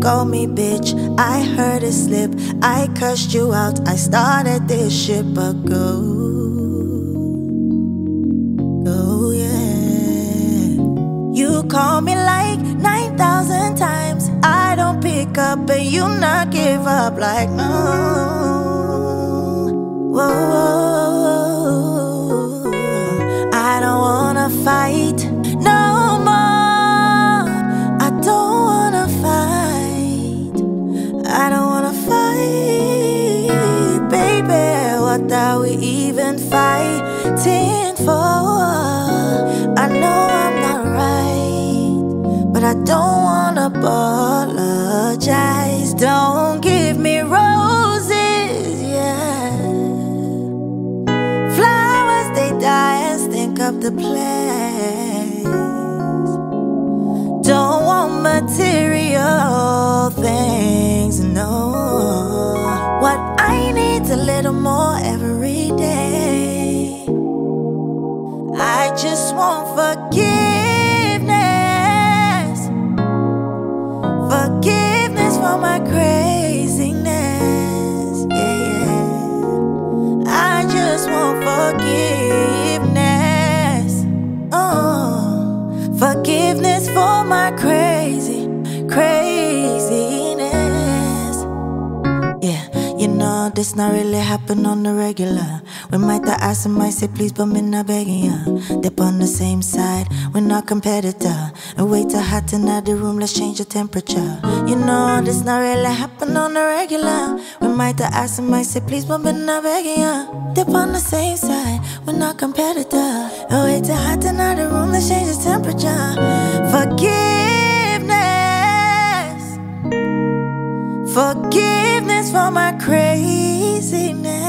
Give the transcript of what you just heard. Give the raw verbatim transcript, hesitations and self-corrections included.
called me bitch, I heard it slip. I cursed you out, I started this shit, but go, go, yeah. You call me like nine thousand times, I don't pick up, and you not give up like no. Whoa, whoa, whoa. I don't wanna fight no more. I don't wanna fight. I don't wanna fight, baby. What are we even fighting for? I know I'm not right, but I don't wanna apologize. Don't give me roses, yeah. Flowers, they die and stink up the place. Don't want material things, no. What I need's a little more every day. I just want forgiveness. Forgiveness for my craziness, yeah, yeah. I just want forgiveness. Oh, forgiveness for my crazy, craziness. Yeah, you know this not really happen on the regular. We might have asked and might say please, but me not begging ya. Dip on the same side, we're not competitor. And wait till hot in the room, let's change the temperature. You know this not really happen on the regular. We might have asked and might say please, but me not begging ya. Dip on the same side, we're not competitor. And wait till hot in the room, let's change the temperature. Forgiveness, forgiveness for my craziness.